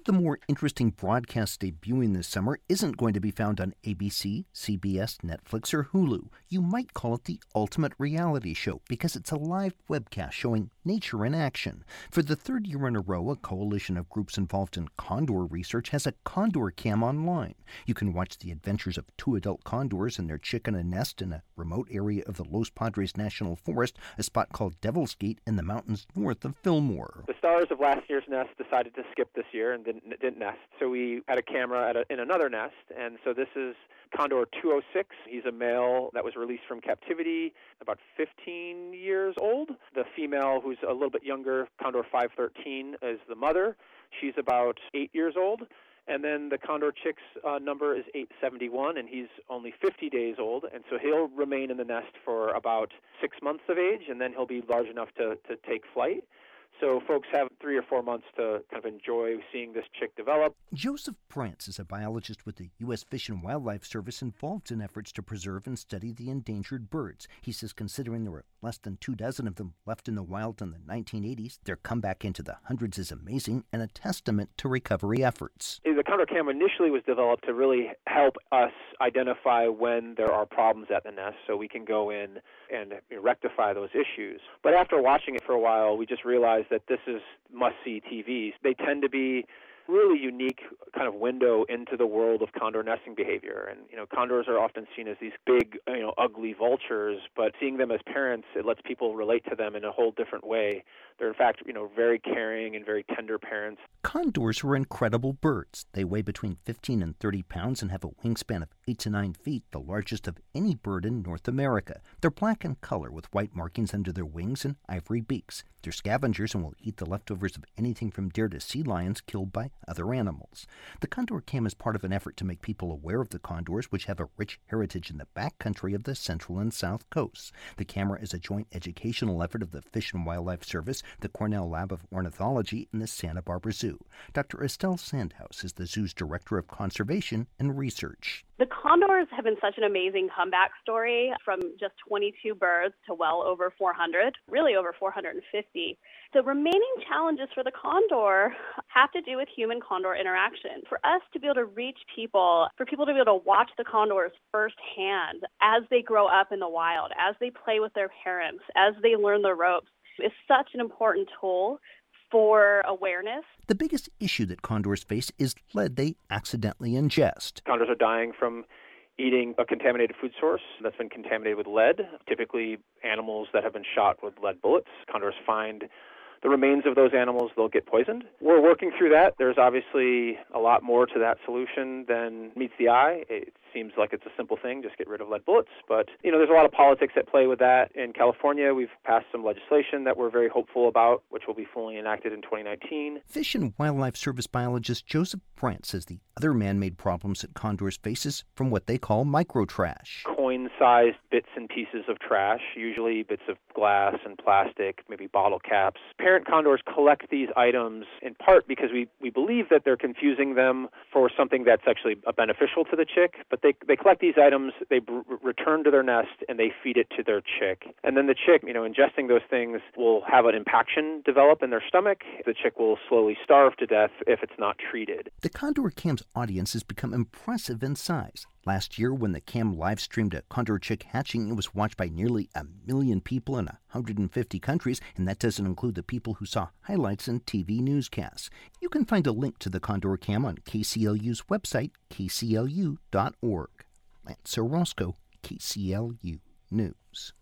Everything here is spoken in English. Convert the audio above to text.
the more interesting broadcasts debuting this summer isn't going to be found on ABC, CBS, Netflix, or Hulu. You might call it the ultimate reality show because it's a live webcast showing nature in action. For the third year in a row, a coalition of groups involved in condor research has a Condor Cam online. You can watch the adventures of two adult condors and their chick in a nest in a remote area of the Los Padres National Forest, a spot called Devil's Gate in the mountains north of Fillmore. The stars of last year's nest decided to skip this year and didn't nest. So we had a camera in another nest, and so this is Condor 206. He's a male that was released from captivity, about 15 years old. The female, who's a little bit younger, Condor 513, is the mother. She's about 8 years old. And then the Condor chick's number is 871, and he's only 50 days old. And so he'll remain in the nest for about 6 months of age, and then he'll be large enough to take flight. So folks have 3 or 4 months to kind of enjoy seeing this chick develop. Joseph Prance is a biologist with the U.S. Fish and Wildlife Service involved in efforts to preserve and study the endangered birds. He says considering there were less than 24 of them left in the wild in the 1980s, their comeback into the hundreds is amazing and a testament to recovery efforts. The Condor Cam initially was developed to really help us identify when there are problems at the nest so we can go in and rectify those issues. But after watching it for a while, we just realized that this is must-see TV. They tend to be really unique kind of window into the world of condor nesting behavior. And, condors are often seen as these big, ugly vultures, but seeing them as parents, it lets people relate to them in a whole different way. They're, in fact, very caring and very tender parents. Condors are incredible birds. They weigh between 15 and 30 pounds and have a wingspan of 8 to 9 feet, the largest of any bird in North America. They're black in color with white markings under their wings and ivory beaks. They're scavengers and will eat the leftovers of anything from deer to sea lions killed by other animals. The Condor Cam is part of an effort to make people aware of the condors, which have a rich heritage in the backcountry of the central and south coasts. The camera is a joint educational effort of the Fish and Wildlife Service, the Cornell Lab of Ornithology, and the Santa Barbara Zoo. Dr. Estelle Sandhaus is the zoo's Director of Conservation and Research. The condors have been such an amazing comeback story, from just 22 birds to well over 400, really over 450. The remaining challenges for the condor have to do with human-condor interaction. For us to be able to reach people, for people to be able to watch the condors firsthand as they grow up in the wild, as they play with their parents, as they learn the ropes, is such an important tool for awareness. The biggest issue that condors face is lead they accidentally ingest. Condors are dying from eating a contaminated food source that's been contaminated with lead, typically animals that have been shot with lead bullets. Condors find the remains of those animals, they'll get poisoned. We're working through that. There's obviously a lot more to that solution than meets the eye. It seems like it's a simple thing, just get rid of lead bullets. But, there's a lot of politics at play with that. In California, we've passed some legislation that we're very hopeful about, which will be fully enacted in 2019. Fish and Wildlife Service biologist Joseph Prance says the other man-made problems that condors face is from what they call microtrash. Coin-sized bits and pieces of trash, usually bits of glass and plastic, maybe bottle caps. Parent condors collect these items in part because we believe that they're confusing them for something that's actually beneficial to the chick, but they collect these items, they return to their nest, and they feed it to their chick. And then the chick, ingesting those things will have an impaction develop in their stomach. The chick will slowly starve to death if it's not treated. The Condor Cam's audience has become impressive in size. Last year, when the Cam live-streamed a condor chick hatching, it was watched by nearly 1 million people in 150 countries, and that doesn't include the people who saw highlights in TV newscasts. You can find a link to the Condor Cam on KCLU's website, kclu.org. Lance Orozco, KCLU News.